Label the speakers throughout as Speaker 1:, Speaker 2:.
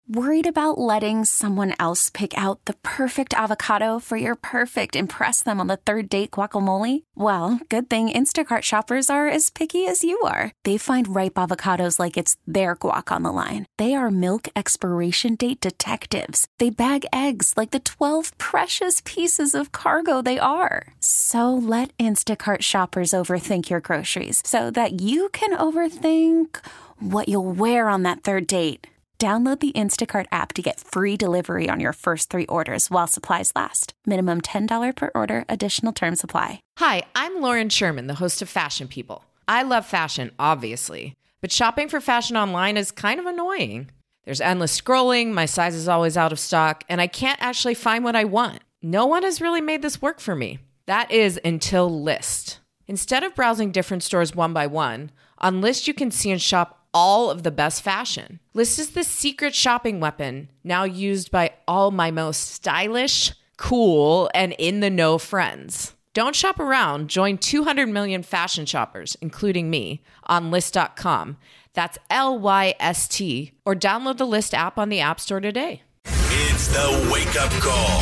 Speaker 1: Worried about letting someone else pick out the perfect avocado for your perfect impress them on the third date guacamole? Well, good thing Instacart shoppers are as picky as you are. They find ripe avocados like it's their guac on the line. They are milk expiration date detectives. They bag eggs like the 12 precious pieces of cargo they are. So let Instacart shoppers overthink your groceries so that you can overthink what you'll wear on that third date. Download the Instacart app to get free delivery on your first 3 orders while supplies last. Minimum $10 per order. Additional terms apply.
Speaker 2: Hi, I'm Lauren Sherman, the host of Fashion People. I love fashion, obviously, but shopping for fashion online is kind of annoying. There's endless scrolling, my size is always out of stock, and I can't actually find what I want. No one has really made this work for me. That is until Lyst. Instead of browsing different stores one by one, on Lyst you can see and shop all of the best fashion. Lyst is the secret shopping weapon now used by all my most stylish, cool, and in-the-know friends. Don't shop around. Join 200 million fashion shoppers, including me, on Lyst.com. That's Lyst, or download the Lyst app on the App Store today.
Speaker 3: It's the wake-up call.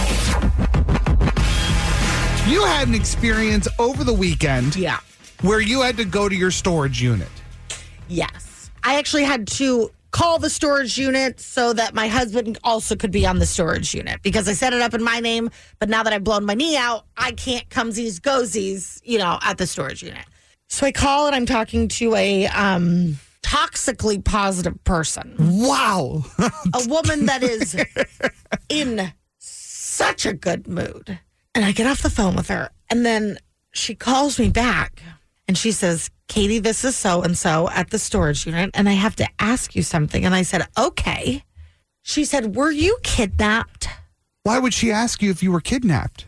Speaker 4: You had an experience over the weekend where you had to go to your storage unit.
Speaker 5: Yes. I actually had to call the storage unit so that my husband also could be on the storage unit because I set it up in my name. But now that I've blown my knee out, I can't comesies, goesies, at the storage unit. So I call and I'm talking to a toxically positive person.
Speaker 4: Wow.
Speaker 5: A woman that is in such a good mood. And I get off the phone with her and then she calls me back and she says, Katie, this is so-and-so at the storage unit, and I have to ask you something. And I said, okay. She said, were you kidnapped?
Speaker 4: Why would she ask you if you were kidnapped?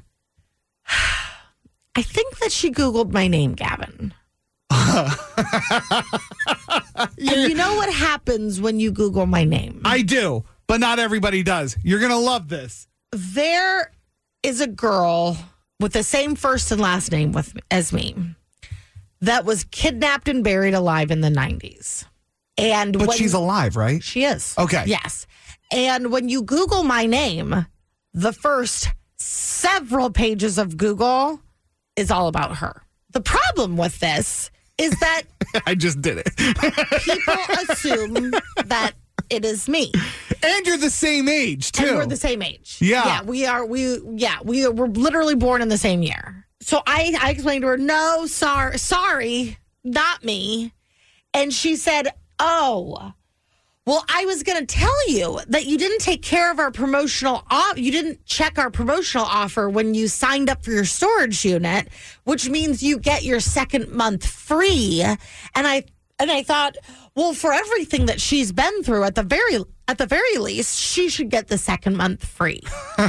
Speaker 5: I think that she Googled my name, Gavin. And you know what happens when you Google my name?
Speaker 4: I do, but not everybody does. You're going to love this.
Speaker 5: There is a girl with the same first and last name as me that was kidnapped and buried alive in the 90s.
Speaker 4: But she's alive, right?
Speaker 5: She is.
Speaker 4: Okay.
Speaker 5: Yes. And when you Google my name, the first several pages of Google is all about her. The problem with this is that
Speaker 4: I just did it.
Speaker 5: people assume that it is me.
Speaker 4: And you're the same age, too.
Speaker 5: And we're the same age.
Speaker 4: Yeah.
Speaker 5: Yeah, we're literally born in the same year. So I explained to her, no, sorry, not me. And she said, oh, well, I was going to tell you that you didn't take care of our promotional offer. You didn't check our promotional offer when you signed up for your storage unit, which means you get your second month free. And I thought, well, for everything that she's been through, at the very least, she should get the second month free.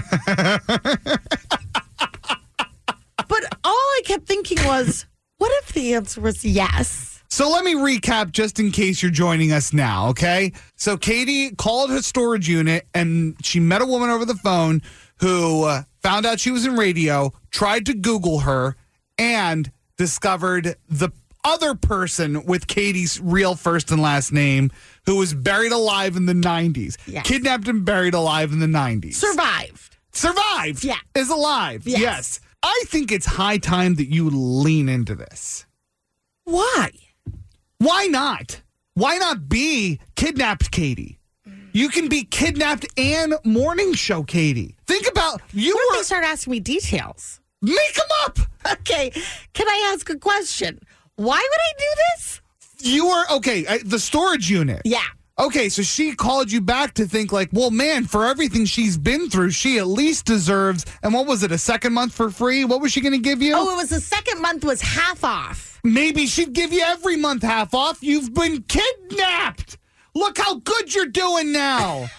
Speaker 5: But all I kept thinking was, what if the answer was yes?
Speaker 4: So let me recap just in case you're joining us now, okay? So Katie called her storage unit and she met a woman over the phone who found out she was in radio, tried to Google her, and discovered the other person with Katie's real first and last name who was buried alive in the 90s.
Speaker 5: Yes.
Speaker 4: Kidnapped and buried alive in the 90s.
Speaker 5: Survived. Yeah.
Speaker 4: Is alive.
Speaker 5: Yes.
Speaker 4: I think it's high time that you lean into this.
Speaker 5: Why?
Speaker 4: Why not? Why not be kidnapped Katie? You can be kidnapped and morning show Katie. Think about
Speaker 5: What if they start asking me details?
Speaker 4: Make them up.
Speaker 5: Okay. Can I ask a question? Why would I do this?
Speaker 4: You were okay. The storage unit.
Speaker 5: Yeah.
Speaker 4: Okay, so she called you back to think like, well, man, for everything she's been through, she at least deserves, and what was it, a second month for free? What was she going to give you?
Speaker 5: Oh, it was the second month was half off.
Speaker 4: Maybe she'd give you every month half off. You've been kidnapped. Look how good you're doing now.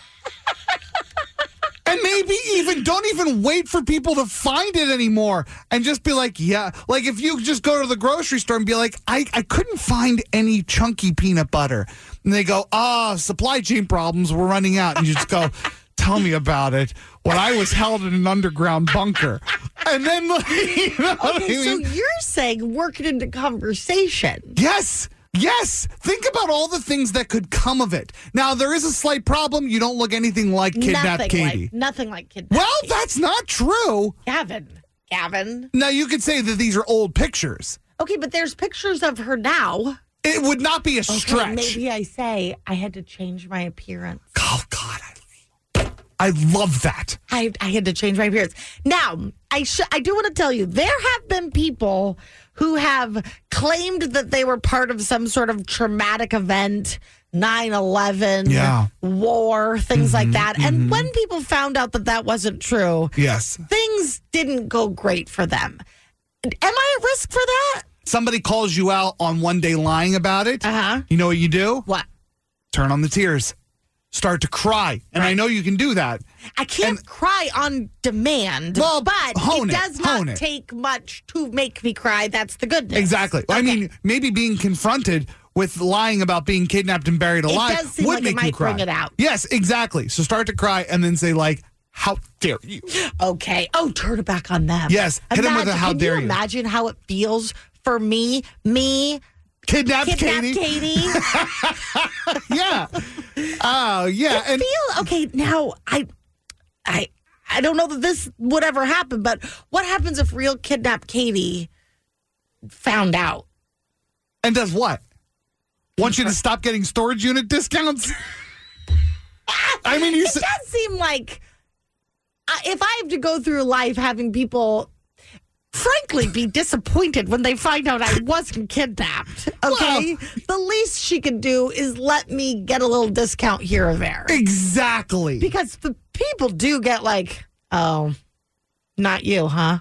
Speaker 4: And maybe don't even wait for people to find it anymore and just be like, yeah. Like if you just go to the grocery store and be like, I couldn't find any chunky peanut butter. And they go, supply chain problems, we're running out. And you just go, tell me about it. When I was held in an underground bunker. And then, you know what I mean?
Speaker 5: So you're saying work it into conversation.
Speaker 4: Yes. Yes. Think about all the things that could come of it. Now, there is a slight problem. You don't look anything like Kidnapped Katie.
Speaker 5: Nothing like Kidnapped
Speaker 4: Well,
Speaker 5: Katie.
Speaker 4: that's not true.
Speaker 5: Gavin.
Speaker 4: Now, you could say that these are old pictures.
Speaker 5: Okay, but there's pictures of her now.
Speaker 4: It would not be a stretch.
Speaker 5: Okay, maybe I say I had to change my appearance.
Speaker 4: Oh, God. I love that.
Speaker 5: I had to change my appearance. Now, I do want to tell you, there have been people who have claimed that they were part of some sort of traumatic event, 9/11, war, things like that. And when people found out that that wasn't true,
Speaker 4: yes,
Speaker 5: things didn't go great for them. Am I at risk for that?
Speaker 4: Somebody calls you out on one day lying about it.
Speaker 5: Uh-huh.
Speaker 4: You know what you do?
Speaker 5: What?
Speaker 4: Turn on the tears. Start to cry. And I know you can do that.
Speaker 5: I can't cry on demand,
Speaker 4: well,
Speaker 5: but it does not take much to make me cry. That's the good news.
Speaker 4: Exactly. Okay. I mean, maybe being confronted with lying about being kidnapped and buried alive
Speaker 5: it does seem
Speaker 4: would
Speaker 5: like
Speaker 4: make
Speaker 5: it might
Speaker 4: you cry.
Speaker 5: bring it out.
Speaker 4: Yes, exactly. So start to cry and then say, like, how dare you?
Speaker 5: Okay. Oh, turn it back on them.
Speaker 4: Yes. Hit them with a how dare you.
Speaker 5: Can you imagine how it feels for me,
Speaker 4: Kidnapped Katie. Yeah. Oh, yeah. And
Speaker 5: okay, now I don't know that this would ever happen, but what happens if real Kidnapped Katie found out?
Speaker 4: And does what? Want you to stop getting storage unit discounts? I mean,
Speaker 5: it does seem like if I have to go through life having people frankly be disappointed when they find out I wasn't kidnapped, okay?
Speaker 4: Well,
Speaker 5: the least she can do is let me get a little discount here or there.
Speaker 4: Exactly.
Speaker 5: Because the people do get like, oh, not you, huh?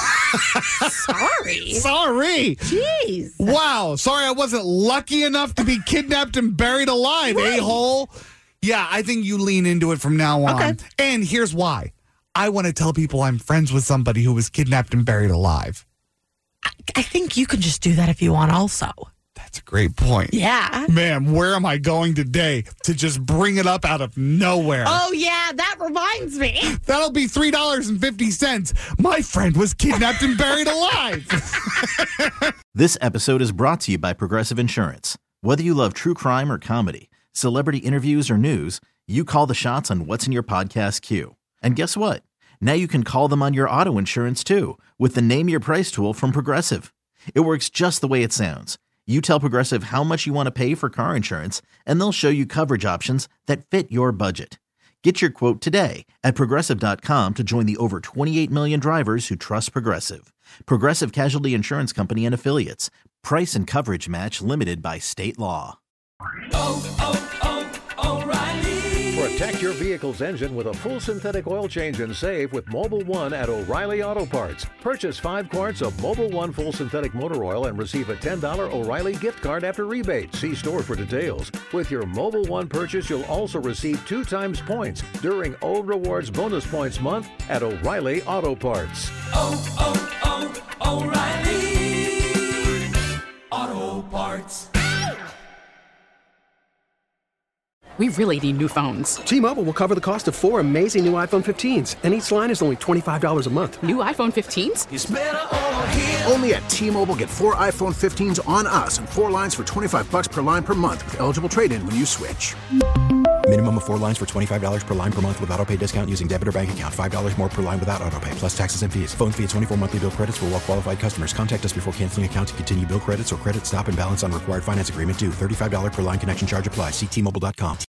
Speaker 5: Sorry. Jeez.
Speaker 4: Wow. Sorry I wasn't lucky enough to be kidnapped and buried alive, a-hole. Yeah, I think you lean into it from now on.
Speaker 5: Okay.
Speaker 4: And here's why. I want to tell people I'm friends with somebody who was kidnapped and buried alive.
Speaker 5: I think you can just do that if you want also.
Speaker 4: That's a great point.
Speaker 5: Yeah.
Speaker 4: Man, where am I going today to just bring it up out of nowhere?
Speaker 5: Oh, yeah, that reminds me.
Speaker 4: That'll be $3.50. My friend was kidnapped and buried alive.
Speaker 6: This episode is brought to you by Progressive Insurance. Whether you love true crime or comedy, celebrity interviews or news, you call the shots on what's in your podcast queue. And guess what? Now you can call them on your auto insurance too with the Name Your Price tool from Progressive. It works just the way it sounds. You tell Progressive how much you want to pay for car insurance, and they'll show you coverage options that fit your budget. Get your quote today at Progressive.com to join the over 28 million drivers who trust Progressive. Progressive Casualty Insurance Company and Affiliates. Price and coverage match limited by state law.
Speaker 7: Protect your vehicle's engine with a full synthetic oil change and save with Mobil 1 at O'Reilly Auto Parts. Purchase 5 quarts of Mobil 1 full synthetic motor oil and receive a $10 O'Reilly gift card after rebate. See store for details. With your Mobil 1 purchase, you'll also receive 2 times points during O Rewards Bonus Points Month at O'Reilly Auto Parts.
Speaker 3: O'Reilly Auto Parts.
Speaker 8: We really need new phones.
Speaker 9: T-Mobile will cover the cost of 4 amazing new iPhone 15s, and each line is only $25 a month.
Speaker 8: New iPhone 15s?
Speaker 3: It's better over here.
Speaker 10: Only at T-Mobile, get 4 iPhone 15s on us and 4 lines for $25 per line per month with eligible trade-in when you switch.
Speaker 11: Minimum of 4 lines for $25 per line per month with autopay discount using debit or bank account. $5 more per line without autopay, plus taxes and fees. Phone fee at 24 monthly bill credits for well-qualified customers. Contact us before canceling account to continue bill credits or credit stop and balance on required finance agreement due. $35 per line connection charge applies. See T-Mobile.com.